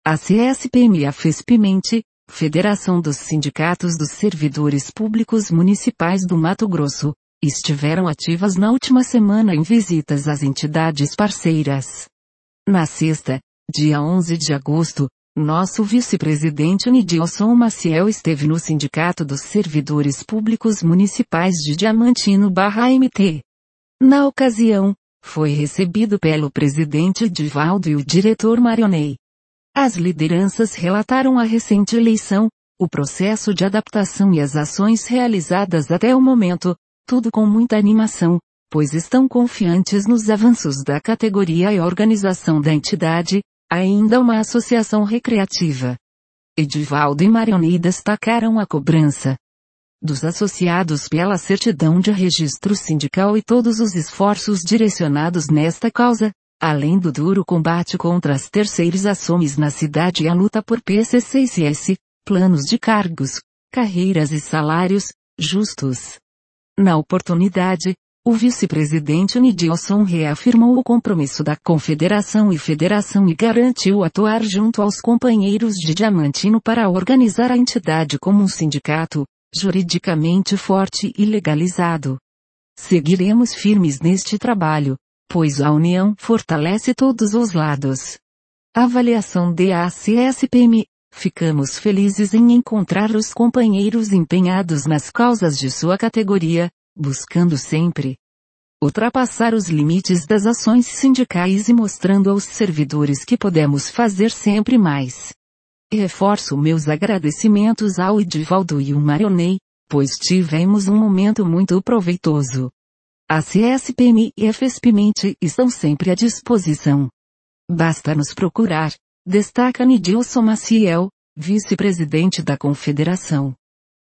A CSPM e a FESPIMENTE, Federação dos Sindicatos dos Servidores Públicos Municipais do Mato Grosso, estiveram ativas na última semana em visitas às entidades parceiras. Na sexta, dia 11 de agosto, nosso vice-presidente Nidilson Maciel esteve no Sindicato dos Servidores Públicos Municipais de Diamantino/MT. Na ocasião, foi recebido pelo presidente Edivaldo e o diretor Marionei. As lideranças relataram a recente eleição, o processo de adaptação e as ações realizadas até o momento, tudo com muita animação, pois estão confiantes nos avanços da categoria e organização da entidade, ainda uma associação recreativa. Edivaldo e Marionei destacaram a cobrança dos associados pela certidão de registro sindical e todos os esforços direcionados nesta causa, além do duro combate contra as terceirizações na cidade e a luta por PCCS, planos de cargos, carreiras e salários justos. Na oportunidade, o vice-presidente Nidilson reafirmou o compromisso da Confederação e Federação e garantiu atuar junto aos companheiros de Diamantino para organizar a entidade como um sindicato, juridicamente forte e legalizado. Seguiremos firmes neste trabalho, pois a união fortalece todos os lados. Avaliação da CSPM. Ficamos felizes em encontrar os companheiros empenhados nas causas de sua categoria, buscando sempre ultrapassar os limites das ações sindicais e mostrando aos servidores que podemos fazer sempre mais. Reforço meus agradecimentos ao Edivaldo e ao Marionei, pois tivemos um momento muito proveitoso. A CSPM e a FESPIMENTE estão sempre à disposição. Basta nos procurar, destaca Nidilson Maciel, vice-presidente da Confederação.